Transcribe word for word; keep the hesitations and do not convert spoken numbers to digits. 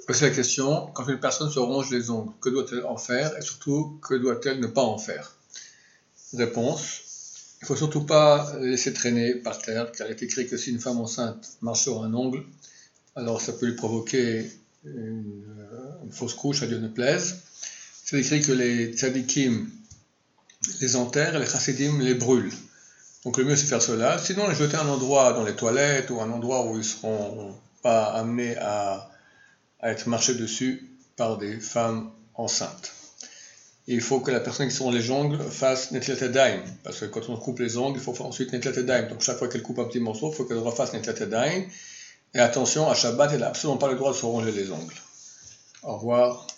Voici la question, quand une personne se ronge les ongles, que doit-elle en faire et surtout, que doit-elle ne pas en faire? Réponse, il ne faut surtout pas les laisser traîner par terre, car il est écrit que si une femme enceinte marche sur un ongle, alors ça peut lui provoquer une, une fausse couche, à Dieu ne plaise. C'est écrit que les tzadikim les enterrent et les chassidim les brûlent. Donc le mieux c'est faire cela, sinon les jeter à un endroit dans les toilettes ou un endroit où ils ne seront pas amenés à, à être marchés dessus par des femmes enceintes. Et il faut que la personne qui se ronge les ongles fasse netlat yadayim, parce que quand on coupe les ongles, il faut faire ensuite netlat yadayim. Donc chaque fois qu'elle coupe un petit morceau, il faut qu'elle refasse netlat yadayim. Et attention, à Shabbat, elle n'a absolument pas le droit de se ronger les ongles. Au revoir.